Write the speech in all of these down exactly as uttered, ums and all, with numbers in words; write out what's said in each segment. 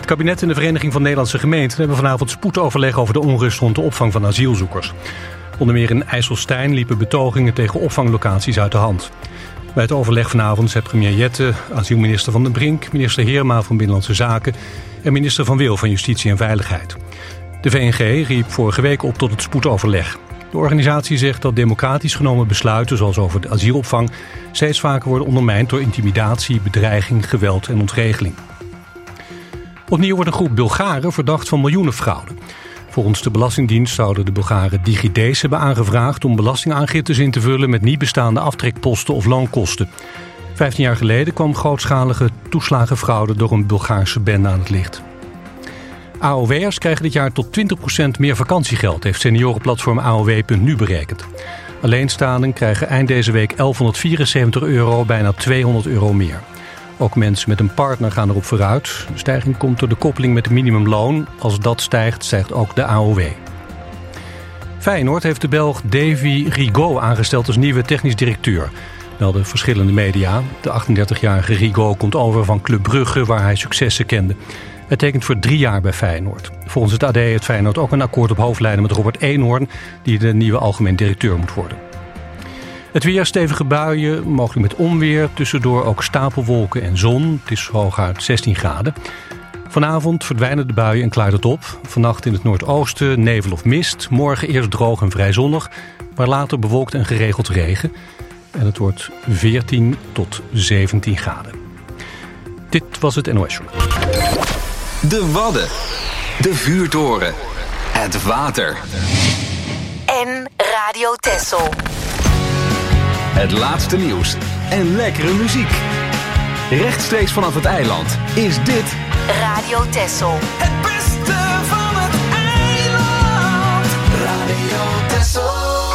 kabinet en de Vereniging van Nederlandse Gemeenten hebben vanavond spoedoverleg over de onrust rond de opvang van asielzoekers. Onder meer in IJsselstein liepen betogingen tegen opvanglocaties uit de hand. Bij het overleg vanavond zijn premier Jette, asielminister Van den Brink, minister Heerma van Binnenlandse Zaken en minister Van Wil van Justitie en Veiligheid. De V N G riep vorige week op tot het spoedoverleg. De organisatie zegt dat democratisch genomen besluiten, zoals over de asielopvang, steeds vaker worden ondermijnd door intimidatie, bedreiging, geweld en ontregeling. Opnieuw wordt een groep Bulgaren verdacht van miljoenenfraude. Volgens de Belastingdienst zouden de Bulgaren DigiD's hebben aangevraagd om belastingaangiftes in te vullen met niet bestaande aftrekposten of loonkosten. Vijftien jaar geleden kwam grootschalige toeslagenfraude door een Bulgaarse bende aan het licht. A O W'ers krijgen dit jaar tot twintig procent meer vakantiegeld, heeft seniorenplatform A O W punt nu berekend. Alleenstaanden krijgen eind deze week elfhonderdvierenzeventig euro, bijna tweehonderd euro meer. Ook mensen met een partner gaan erop vooruit. De stijging komt door de koppeling met het minimumloon. Als dat stijgt, stijgt ook de A O W. Feyenoord heeft de Belg Davy Rigaud aangesteld als nieuwe technisch directeur, melden verschillende media. De achtendertigjarige Rigaud komt over van Club Brugge, waar hij successen kende. Hij tekent voor drie jaar bij Feyenoord. Volgens het A D heeft Feyenoord ook een akkoord op hoofdlijnen met Robert Eenhoorn, die de nieuwe algemeen directeur moet worden. Het weer, stevige buien, mogelijk met onweer, tussendoor ook stapelwolken en zon. Het is hooguit zestien graden. Vanavond verdwijnen de buien en klaart het op. Vannacht in het noordoosten nevel of mist. Morgen eerst droog en vrij zonnig, maar later bewolkt en geregeld regen. En het wordt veertien tot zeventien graden. Dit was het N O S-journaal. De Wadden, de vuurtoren, het water en Radio Texel. Het laatste nieuws en lekkere muziek. Rechtstreeks vanaf het eiland is dit Radio Texel. Het beste van het eiland. Radio Texel.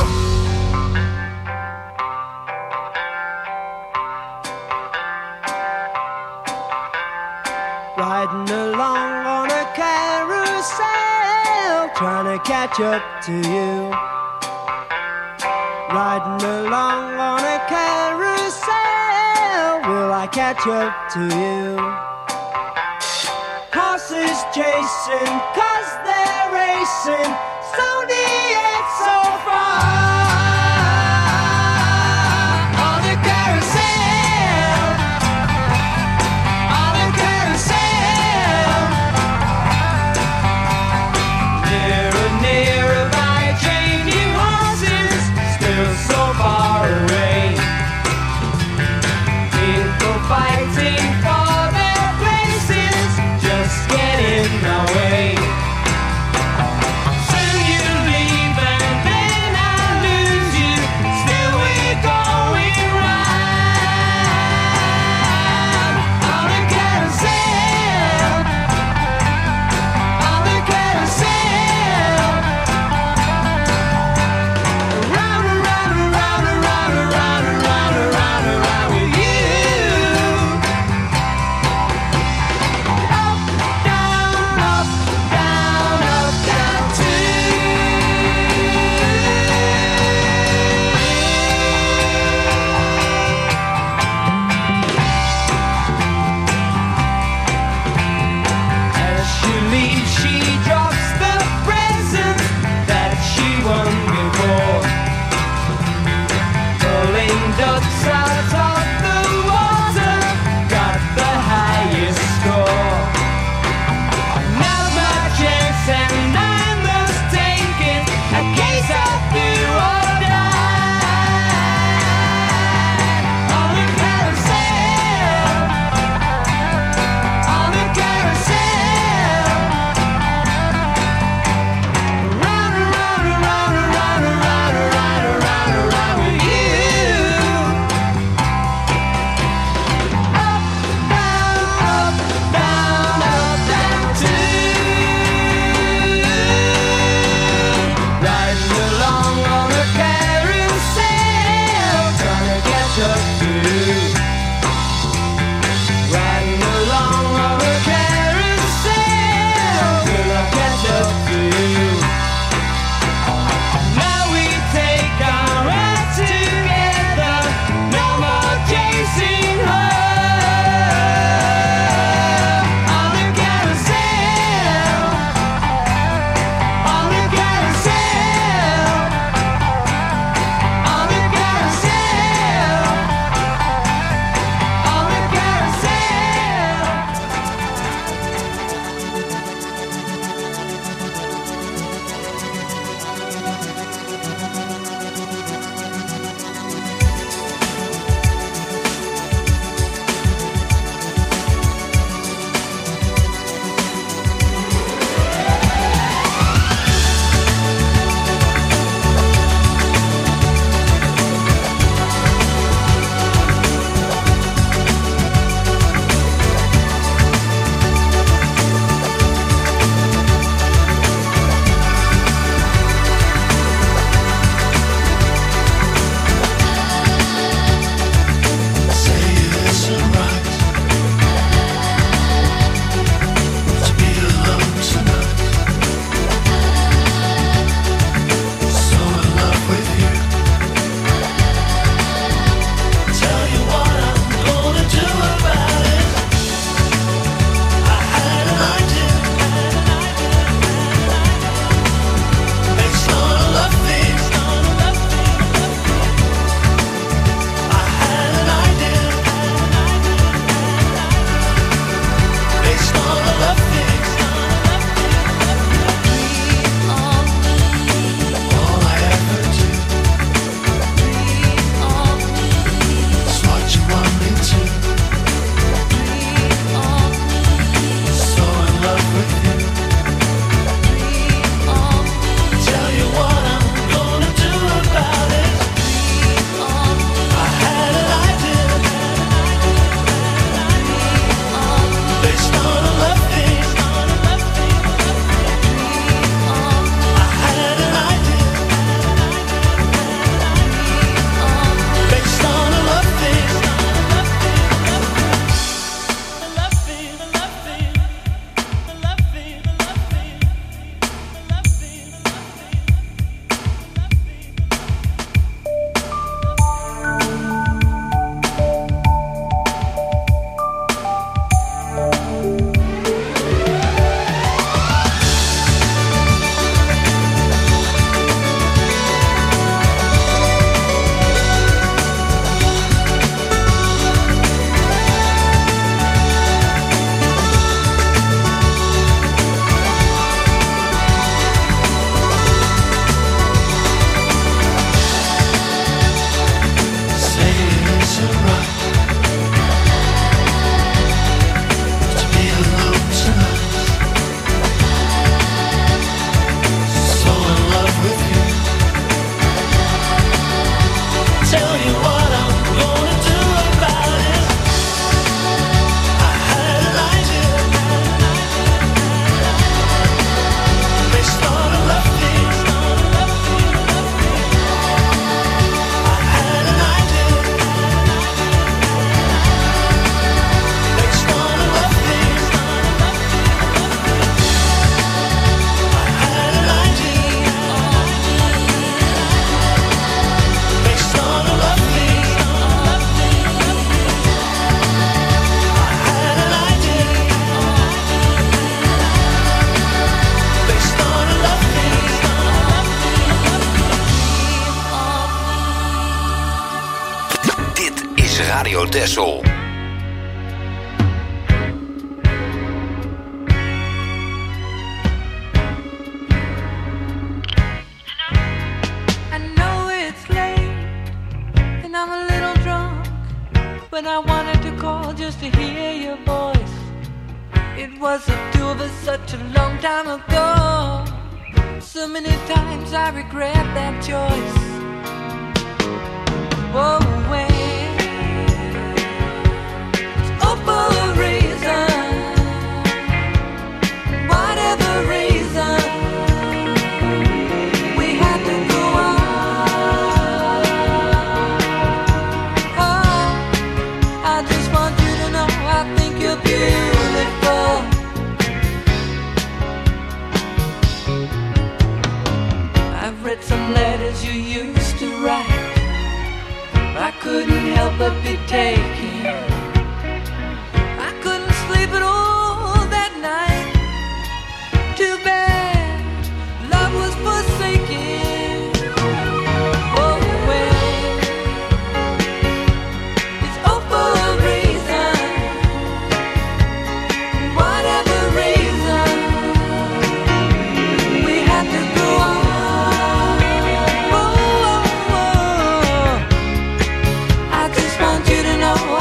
Riding along on a carousel, trying to catch up to you. Riding along on a carousel, will I catch up to you? Horses chasing, cause they're racing, slowly yet so far. On a carousel, on a carousel. Nearer, nearer by a train, you horses, still so far away. People fighting for their places, just get in my way. Soon you leave and then I lose Texel. I know it's late and I'm a little drunk, but I wanted to call just to hear your voice. It was the two of us such a long time ago. So many times I regret that choice. Whoa, when it's all for a reason, whatever reason, we had to go on. Oh, I just want you to know I think you're beautiful. I've read some letters you used to write. I couldn't help but be taken. I couldn't sleep at all that night. Too bad love was forsaken. Oh well, it's all for a reason. Whatever reason, we had to go on. Oh, oh, oh. I just want you to know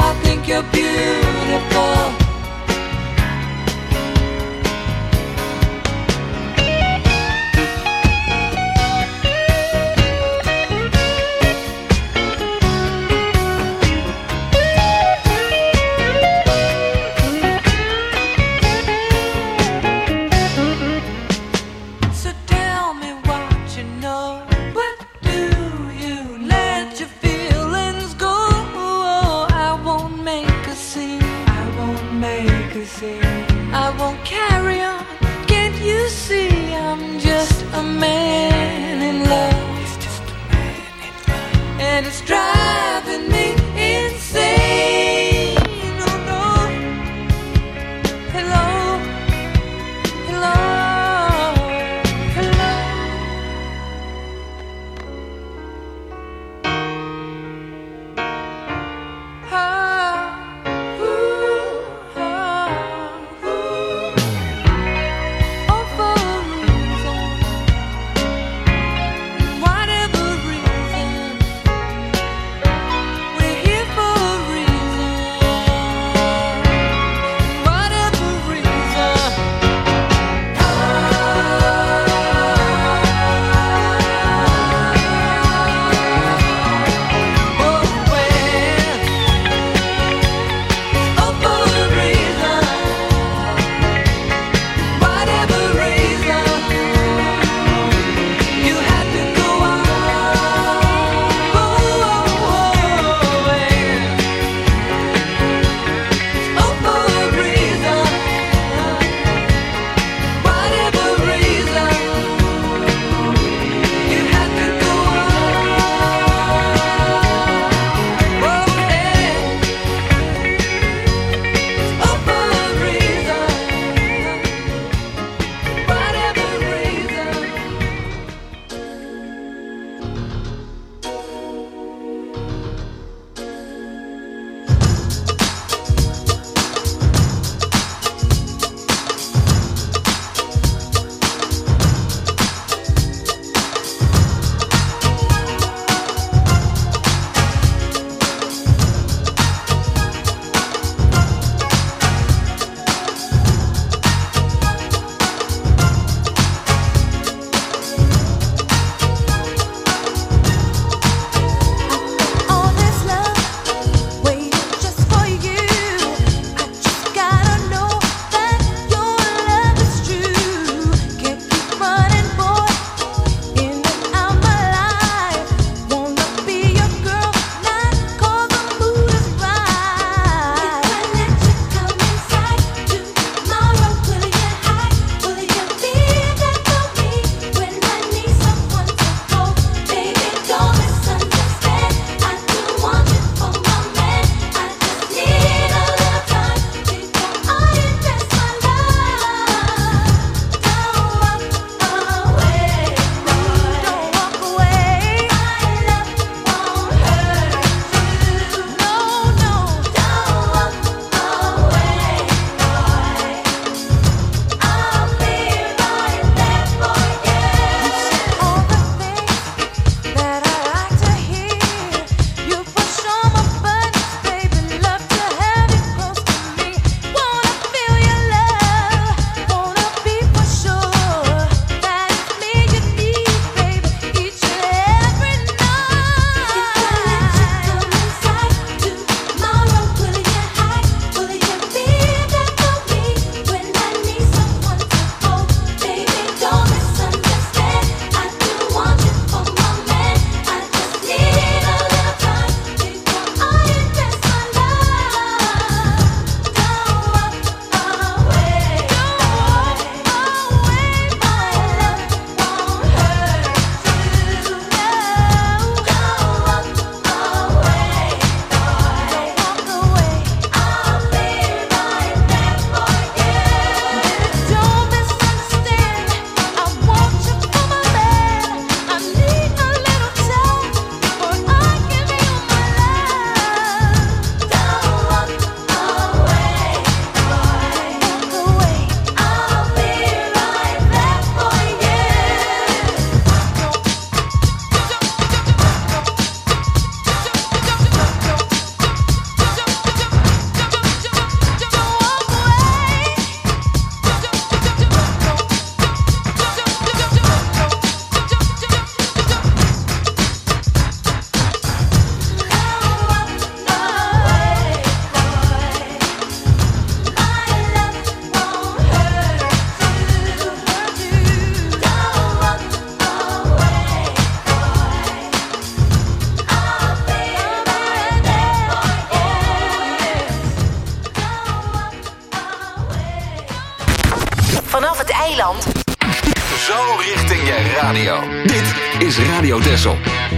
vanaf het eiland. Zo richting je radio. Dit is Radio Texel.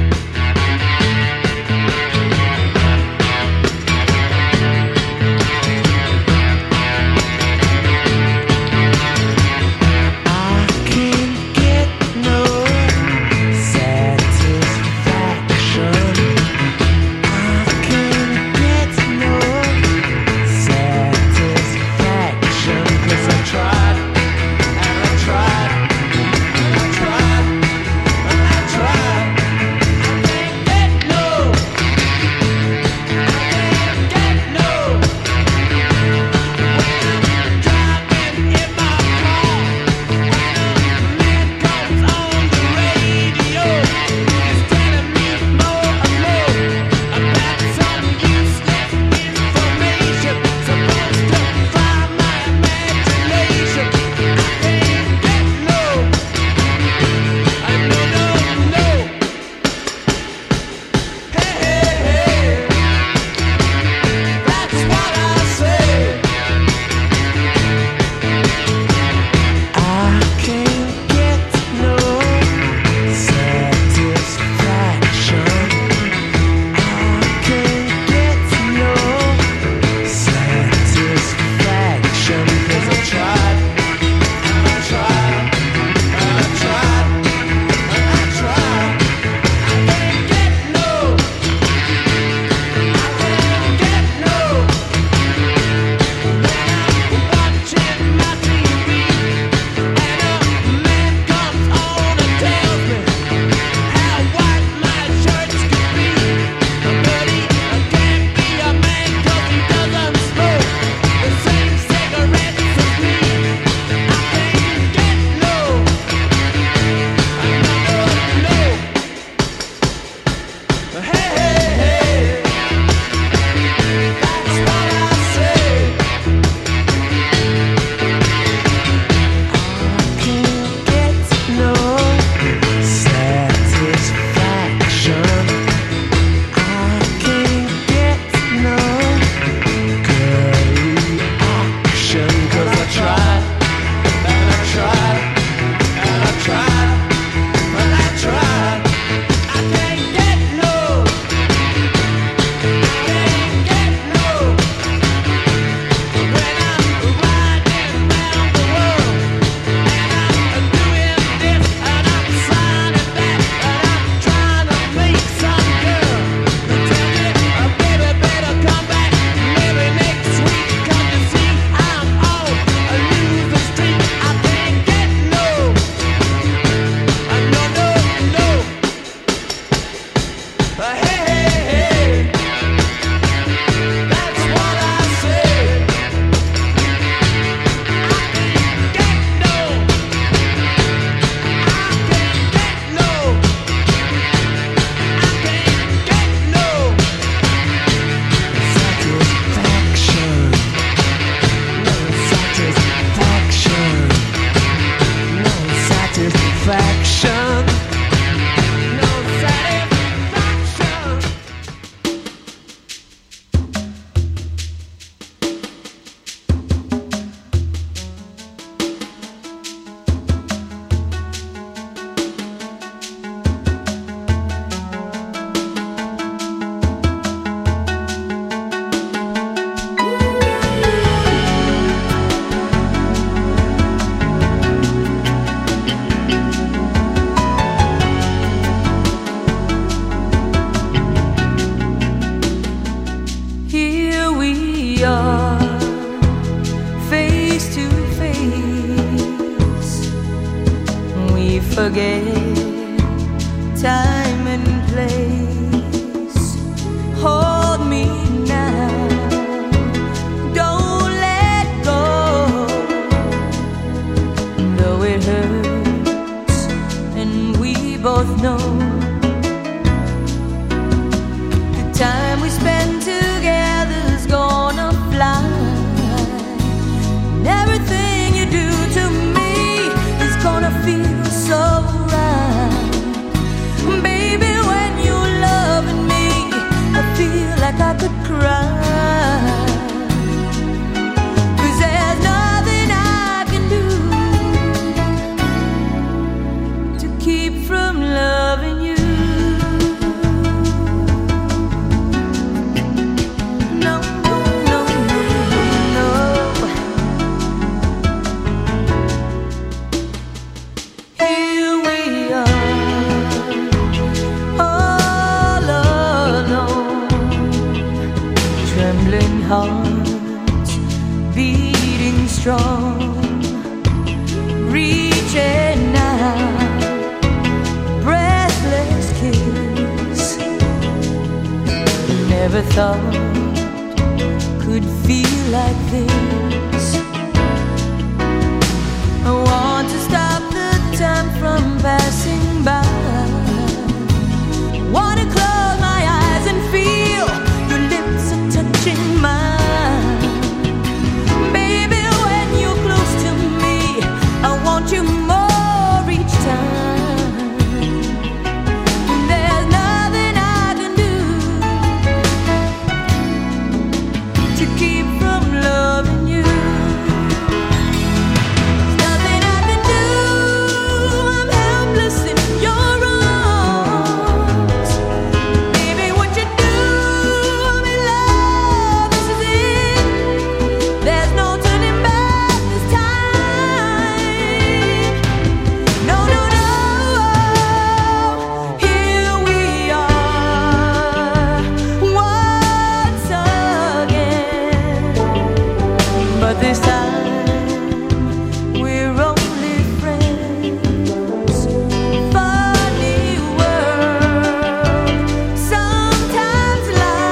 forget time and place. Hold me now, don't let go. Though it hurts and we both know the time we spend together's gonna fly. And everything you do to me is gonna feel so right. Baby, when you're loving me, I feel like I could cry. 'Cause there's nothing I can do thought could feel like this. I want to stop the time from passing by. Want to close my eyes and feel your lips are touching mine. Baby, when you're close to me, I want you more each time. There's nothing I can do to keep from loving you. There's nothing I can do. I'm helpless in your arms. Baby, what you do, I'm in love. This is it. There's no turning back this time. No, no, no. Here we are once again. But this time we're only friends. Funny world. Sometimes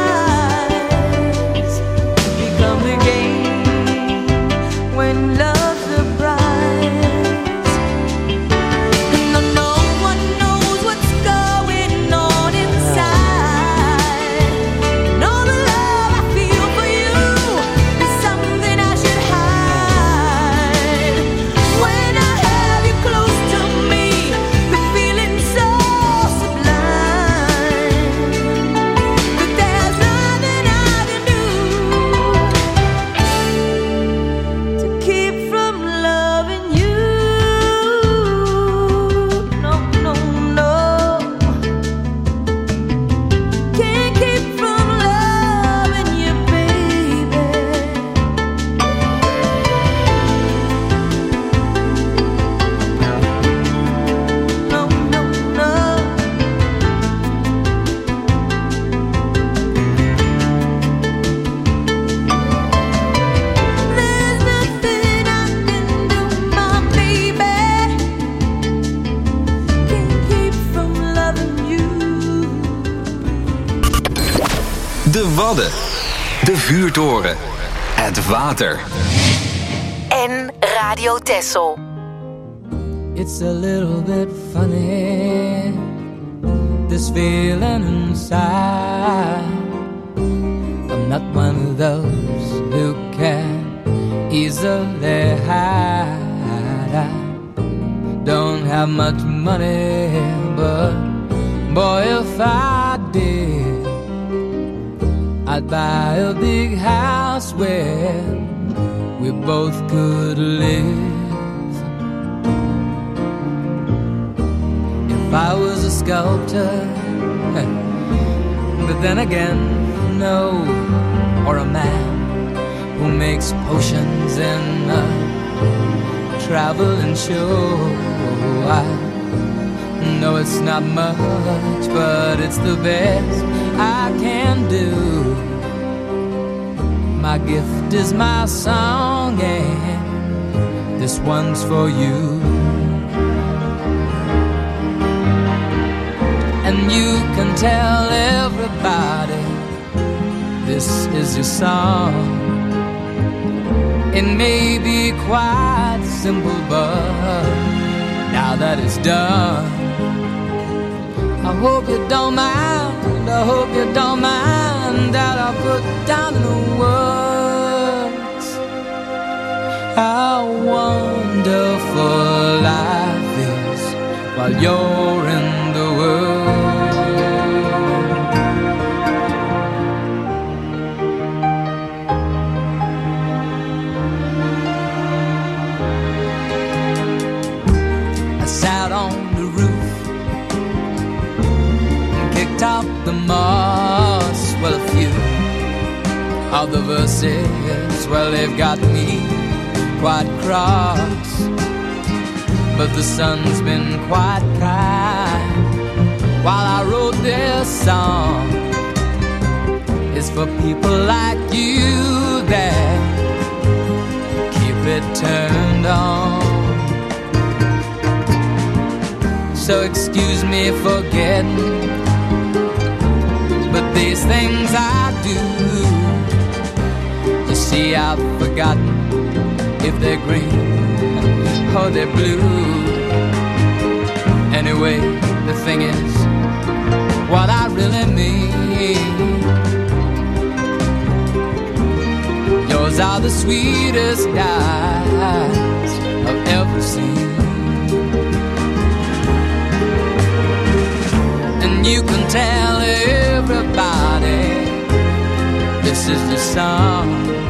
lies become the game when love's the prize. And no one knows what's going on inside. And all the love I feel for you is something I should hide. When I have you close to me, the feeling's so sublime that there's nothing I can do to keep from loving you. No, no, no. Can't keep from loving you, baby. No, no, no. There's nothing I can do, my baby. Can't keep from loving you. De Wadden. De vuurtoren. Het water. En Radio Texel. It's a little bit funny, this feeling inside. I'm not one of those who can easily hide. I don't have much money, but boy, if I did, I'd buy a big house where we both could live. If I was a sculptor, but then again, no, or a man who makes potions in a traveling show. I know it's not much, but it's the best I can do. My gift is my song, and this one's for you. And you can tell everybody this is your song. It may be quite simple, but now that it's done, I hope you don't mind, I hope you don't mind that I put down in the words how wonderful life is while you're in the world. I sat on the roof and kicked out the moss. Well, a few of the verses, well, they've got me quite cross, but the sun's been quite kind while I wrote this song. It's for people like you that keep it turned on. So excuse me for getting, but these things I do. You see, I've forgotten if they're green or they're blue. Anyway, the thing is, what I really mean, yours are the sweetest eyes I've ever seen. And you can tell everybody this is the song.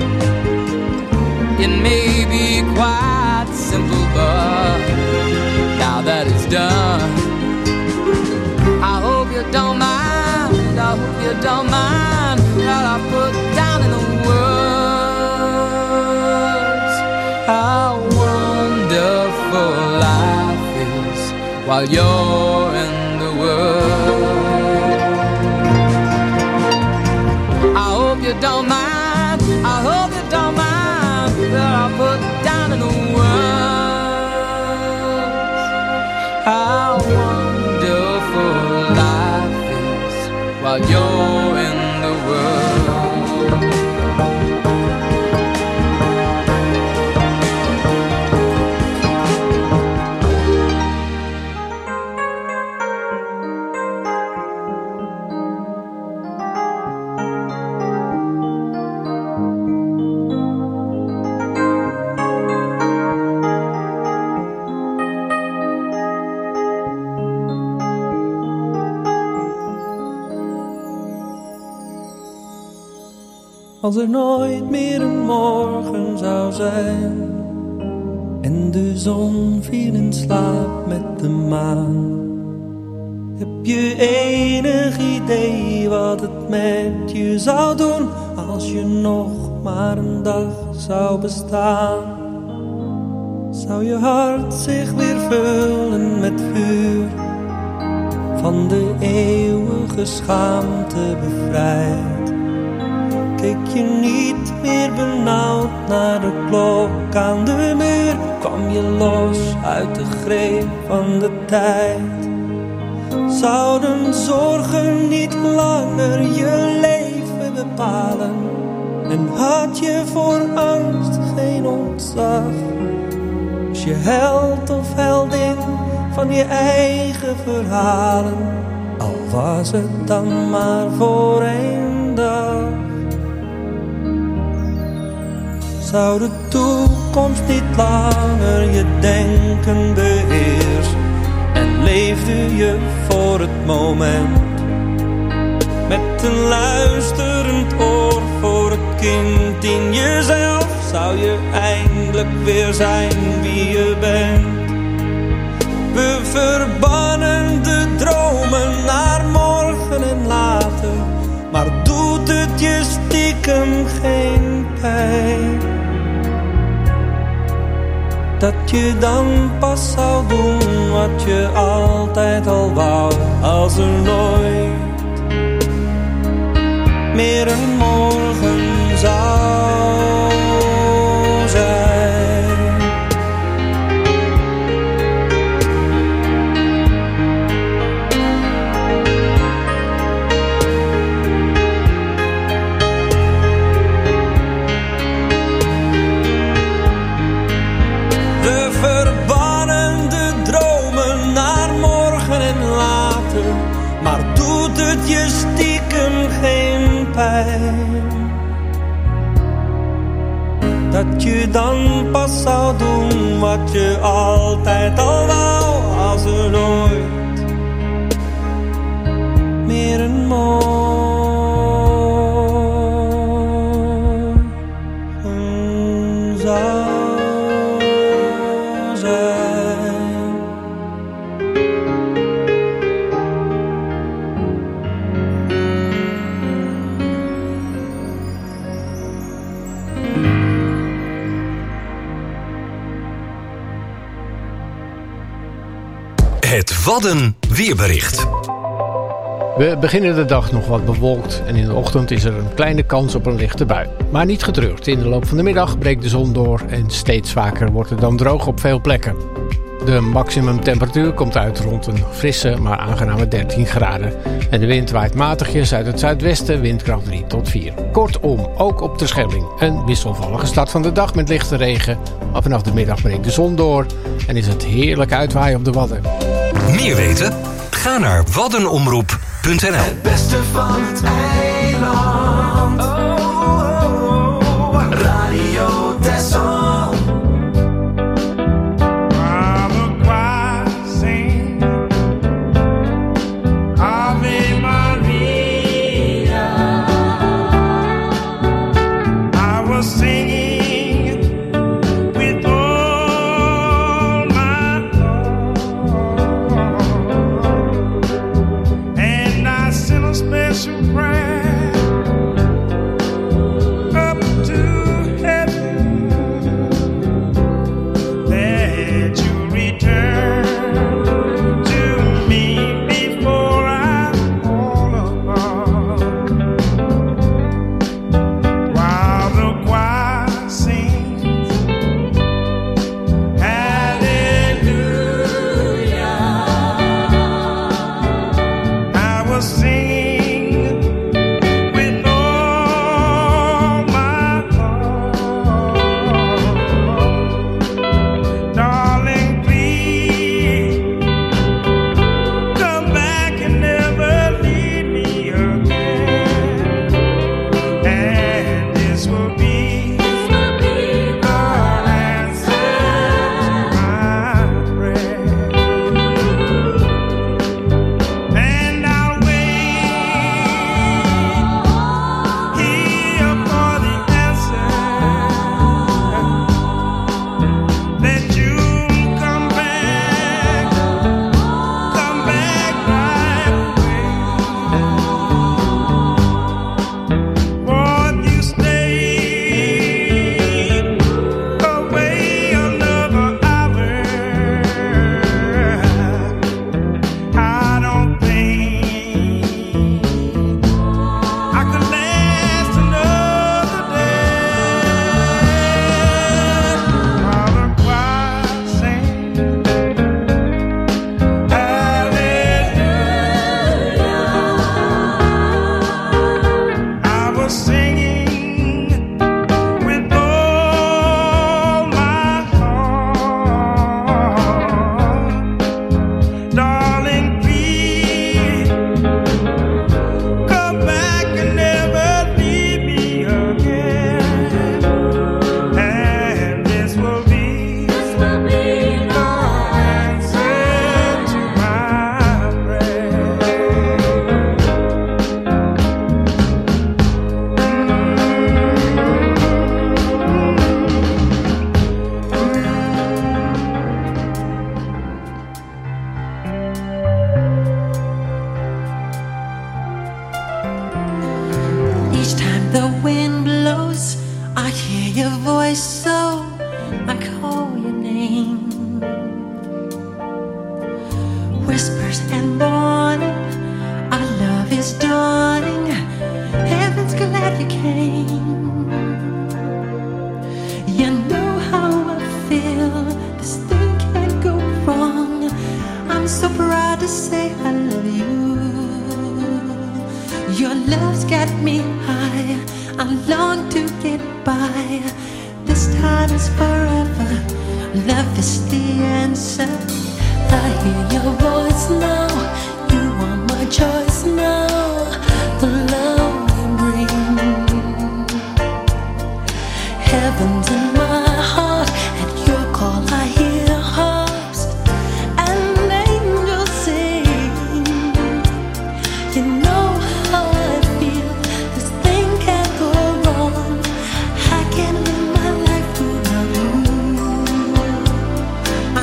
It may be quite simple, but now that it's done, I hope you don't mind, I hope you don't mind that I put down in the words how wonderful life is while you're in the world. I hope you don't mind, I hope you don't mind that I put down in the words how wonderful life is while you're in the world. Als er nooit meer een morgen zou zijn en de zon viel in slaap met de maan, heb je enig idee wat het met je zou doen als je nog maar een dag zou bestaan? Zou je hart zich weer vullen met vuur, van de eeuwige schaamte bevrijd? Keek je niet meer benauwd naar de klok aan de muur? Kwam je los uit de greep van de tijd? Zouden zorgen niet langer je leven bepalen? En had je voor angst geen ontzag? Was je held of heldin van je eigen verhalen? Al was het dan maar voor één dag. Zou de toekomst niet langer je denken beheersen en leefde je voor het moment met een luisterend oor voor het kind in jezelf? Zou je eindelijk weer zijn wie je bent? We verbannen de dromen naar morgen en later, maar doet het je stiekem geen pijn? Dat je dan pas zou doen wat je altijd al wou, als er nooit meer een morgen zou zijn. Je stiekem geen pijn, dat je dan pas zou doen wat je altijd al wou, als er nooit meer een morgen zou zijn. Het Wadden weerbericht. We beginnen de dag nog wat bewolkt en in de ochtend is er een kleine kans op een lichte bui. Maar niet getreurd, in de loop van de middag breekt de zon door en steeds vaker wordt het dan droog op veel plekken. De maximumtemperatuur komt uit rond een frisse, maar aangename dertien graden. En de wind waait matigjes uit het zuidwesten, windkracht drie tot vier. Kortom, ook op de Schelling een wisselvallige start van de dag met lichte regen. Maar vanaf de middag breekt de zon door en is het heerlijk uitwaaien op de Wadden. Meer weten? Ga naar waddenomroep punt n l. Het beste van het eiland. Oh, oh, oh. Radio Texel.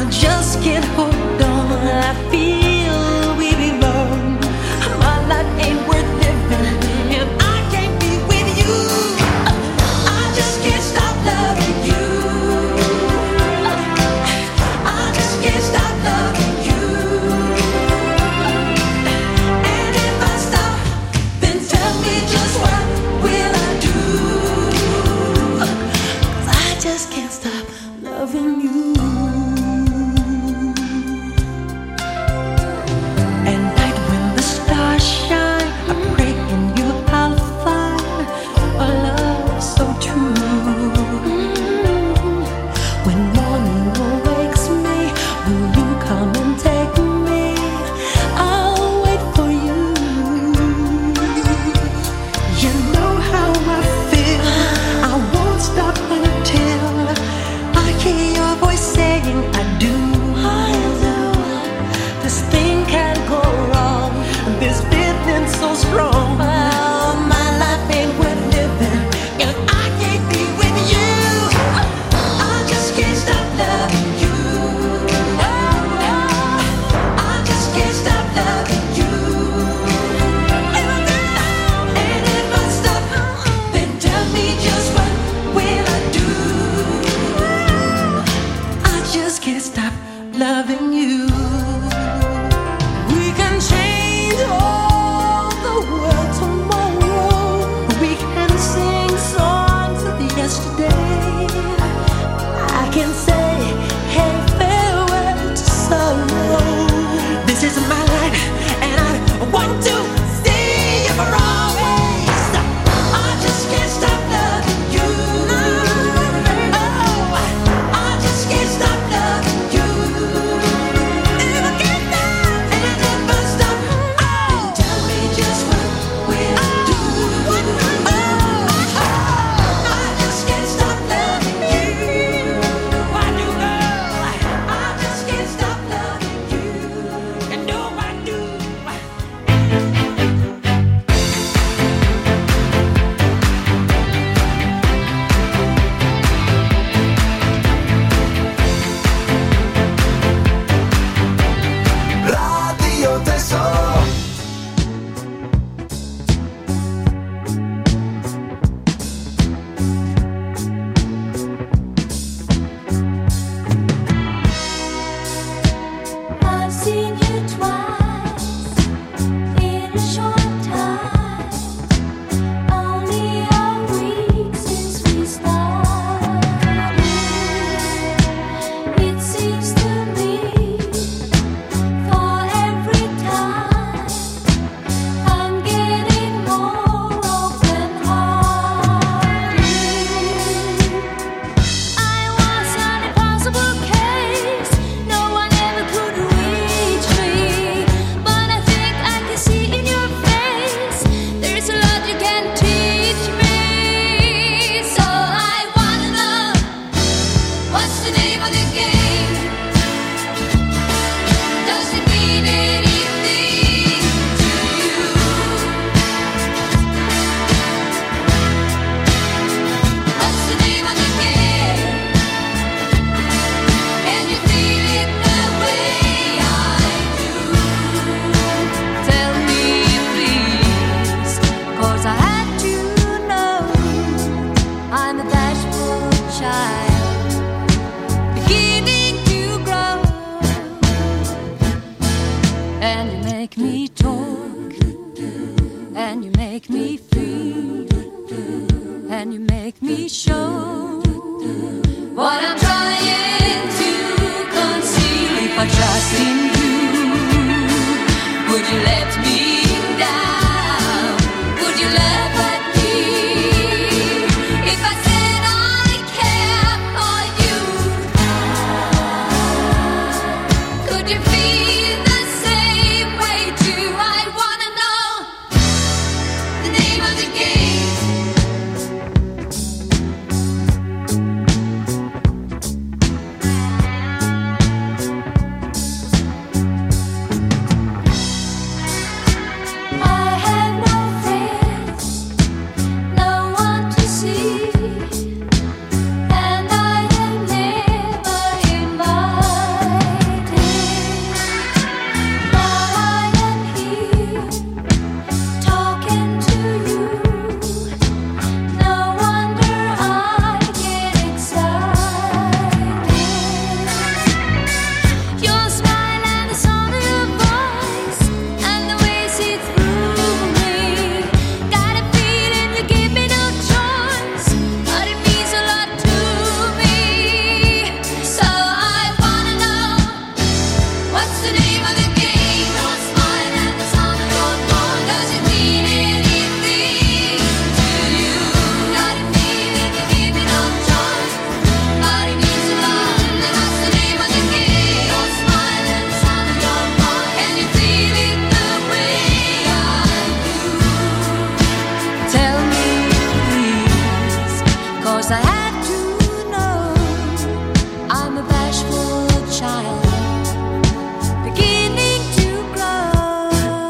Just get hooked on. I feel we belong. My life ain't stop loving you. We can change all the world tomorrow. We can sing songs of yesterday. I can say, hey, farewell to sorrow. This is my life, and I want to stay here for always. I just can't stop loving you. Oh, I just can't stop loving you. Never get down and I never stop. Oh, tell me just what we'll do. Oh, I just can't stop loving you. I do know. I just can't stop loving you. And no, I do. Radio Tesoro. I've seen you twice in a short time. Only a week since we started. It seems to me for every time I'm getting more open-hearted. I was an impossible case. No one ever could reach me. But I think I can see in your face there's a lot you can teach me. So I wanna know, what's the name of the game? Does it mean anything to you? What's the name of the game? Can you feel it the way I do? Tell me please, 'cause I had to know. I'm a bashful child, beginning to grow. And you make me talk, and you make me feel, and you make me show what I'm trying to conceal. If I trust in you, would you let me down? Would you laugh at me if I said I care for you? Could you feel the same way too? I wanna know the name of the game. I have no friends, no one to see, and I am never invited. Now I am here talking to you. No wonder I get excited. Your smile and the sound of your voice and the way you see through me. Got a feeling you give me no choice, but it means a lot to me. So I wanna know, what's the name of the game? Your smile and the sound of your voice. Does it mean anything to you? Got a feeling you give me no choice, but it means a lot. And what's the name of the game? Your smile and the sound of your voice. Can you feel it the way I do? Tell me please, 'cause I had to know. I'm a bashful child, beginning to grow.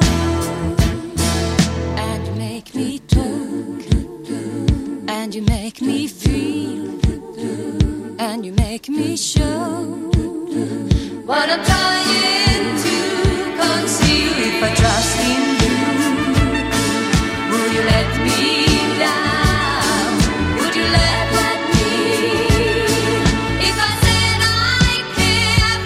And you make me talk, and you make me feel, and you make me show what I'm trying to conceal. If I trust in you, would you let me down? Would you laugh at me if I said I care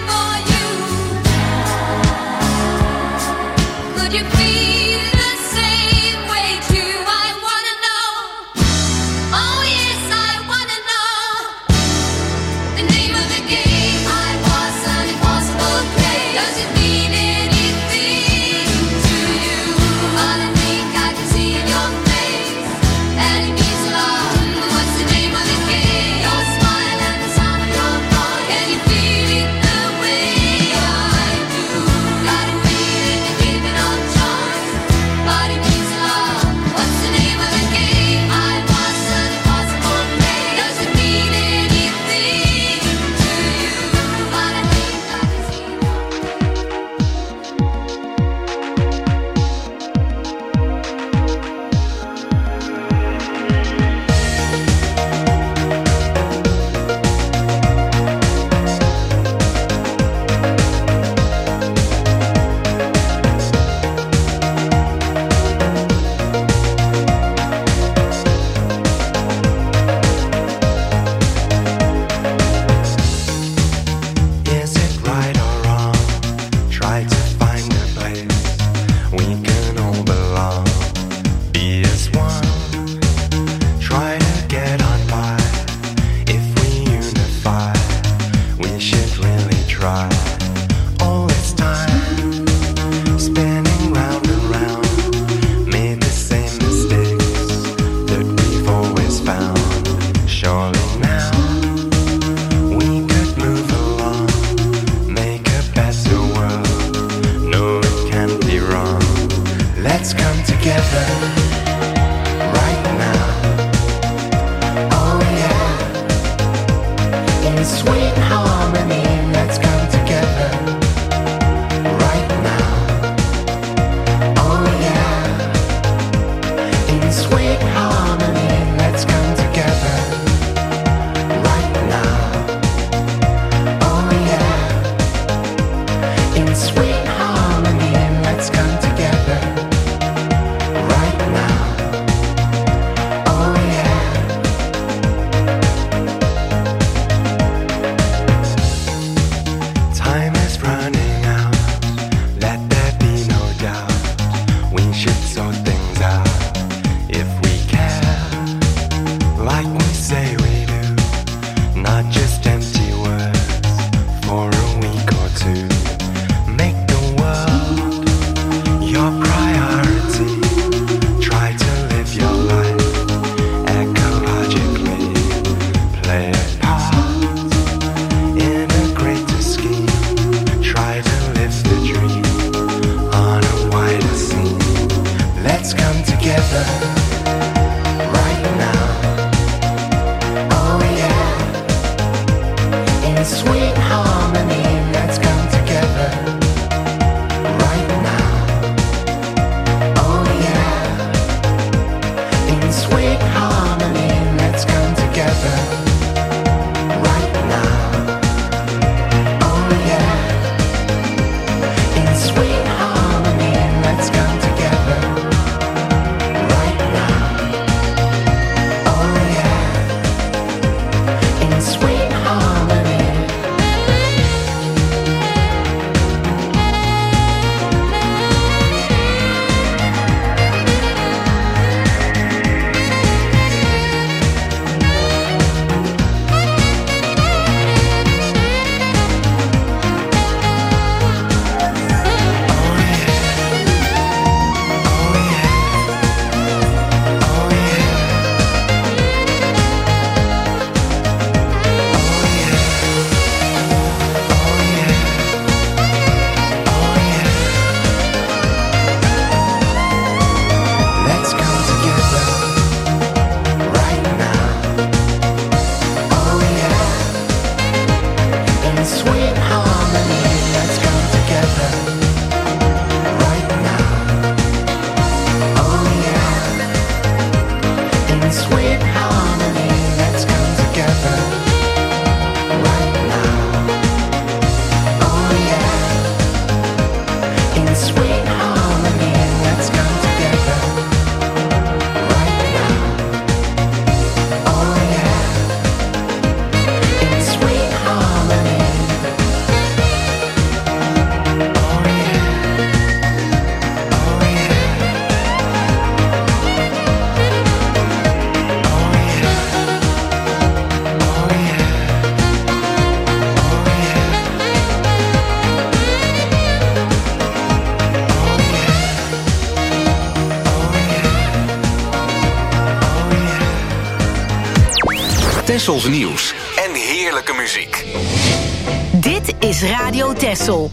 Tessels nieuws en heerlijke muziek. Dit is Radio Tessel.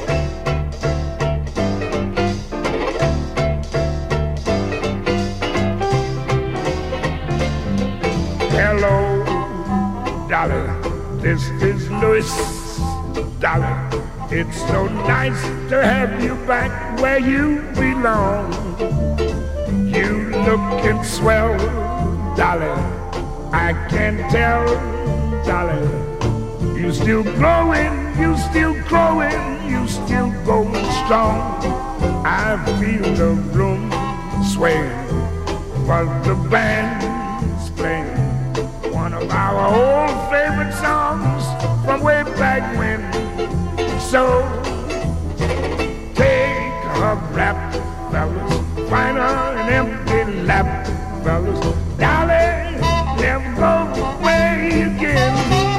Hello, Dolly, this is Louis. Dolly, it's so nice to have you back where you belong. You looking swell, Dolly, I can tell, Dolly. You still growing, you still growing, you still going strong. I feel the room swaying, but the band's playing one of our old favorite songs from way back when. So take a rap, fellas, find her an empty lap, fellas. Dolly, never go away again.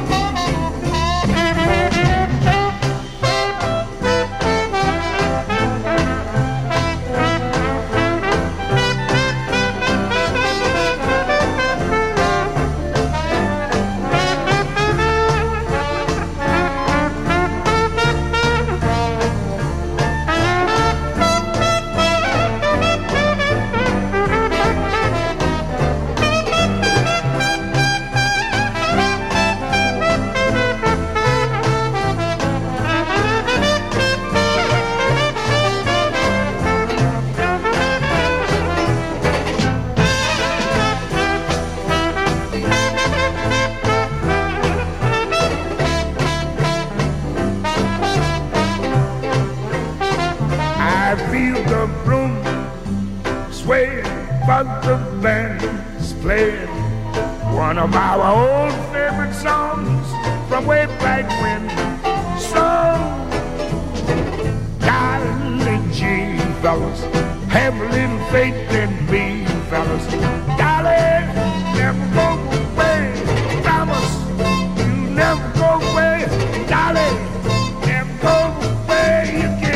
The band's playing one of our old favorite songs from way back when. So, golly gee, fellas, have a little faith in me, fellas. Golly, never go away, promise you never go away. Golly, never go away again.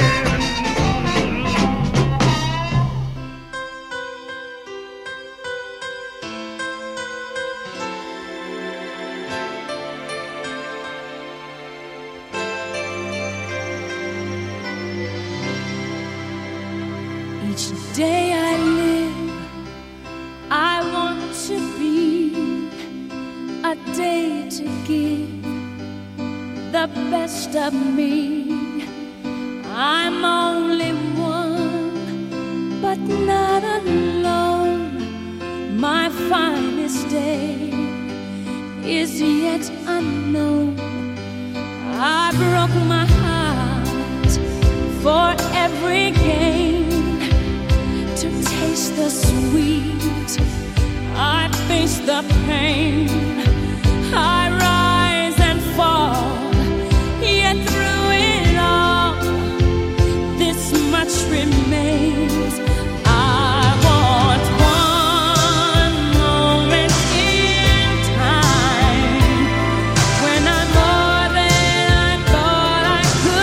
Day I live, I want to be a day to give the best of me. I'm only one, but not alone. My finest day is yet unknown. I broke my heart for every gain. To taste the sweet, I face the pain. I rise and fall, yet through it all, this much remains. I want one moment in time when I'm more than I thought I could.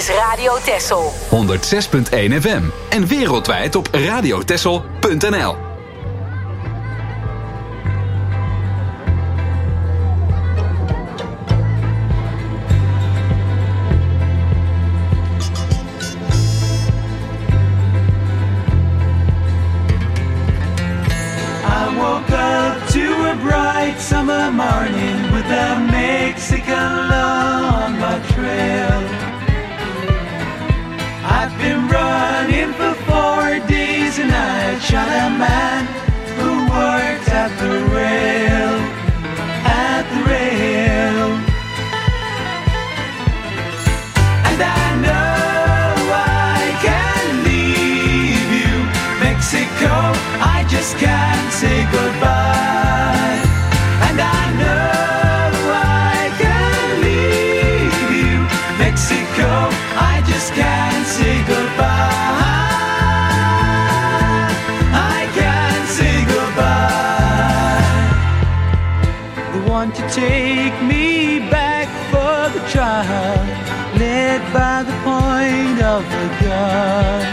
is Radio Texel. honderdzes punt één F M en wereldwijd op radiotexel punt n l. Summer morning with a Mexican law on my trail. I've been running for four days and I shot a man who worked at the rail, at the rail. And I know I can leave you, Mexico, I just can't say goodbye. And I know I can leave you, Mexico, I just can't say goodbye. I can't say goodbye. They want to take me back for the trial, led by the point of the gun.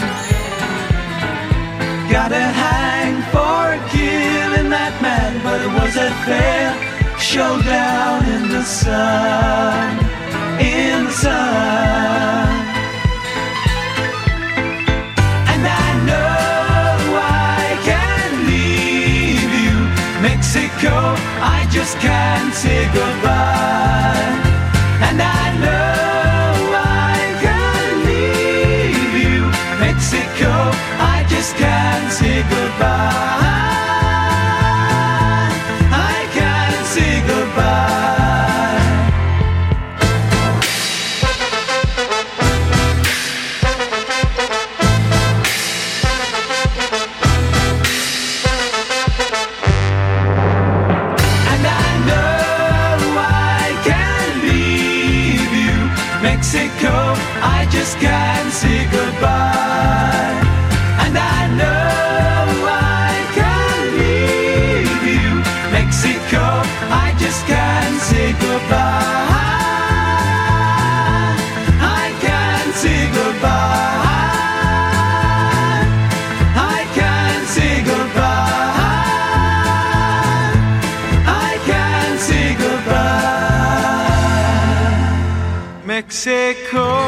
Gotta hang for killing that man, but it was a fair showdown in the sun, in the sun. And I know I can leave you, Mexico, I just can't say goodbye. And I know I can leave you, Mexico, I just can't say goodbye. I can't say goodbye. And I know I can leave you, Mexico, I just can't say goodbye. And I know I can leave you, Mexico, I just can't say goodbye. I can't say goodbye. I can't say goodbye. I can't say goodbye. Mexico,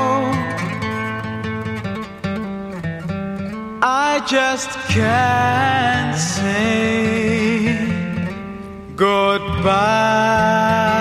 I just can't say goodbye.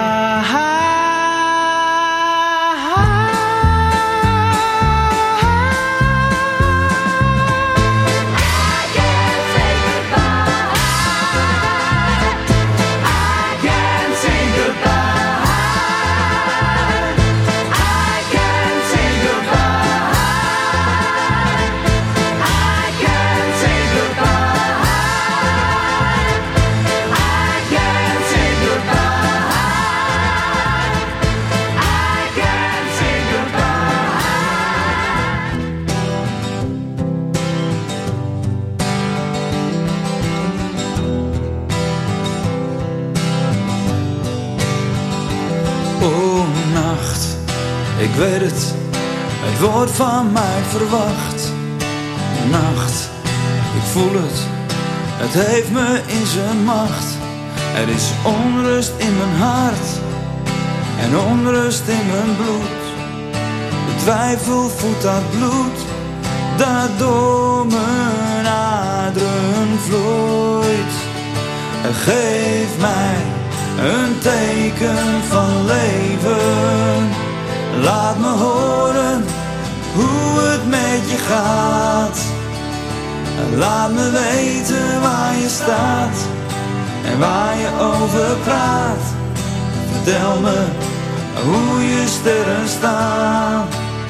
Oh, nacht, ik weet het, het wordt van mij verwacht. Nacht, ik voel het, het heeft me in zijn macht. Er is onrust in mijn hart en onrust in mijn bloed. De twijfel voedt dat bloed dat door mijn aderen vloeit. Geef mij een teken van leven. Laat me horen hoe het met je gaat. Laat me weten waar je staat en waar je over praat. Vertel me hoe je sterren staan.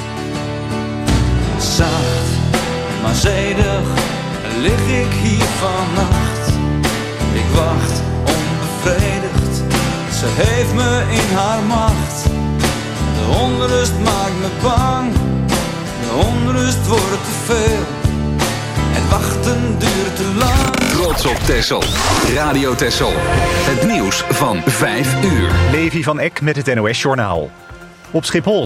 Zacht, maar zedig lig ik hier vannacht. Ik wacht onbevredigd, ze heeft me in haar macht. De onrust maakt me bang, de onrust wordt te veel. Het wachten duurt te lang. Trots op Texel. Radio Texel. Het nieuws van vijf uur. Levi van Eck met het N O S Journaal. Op Schiphol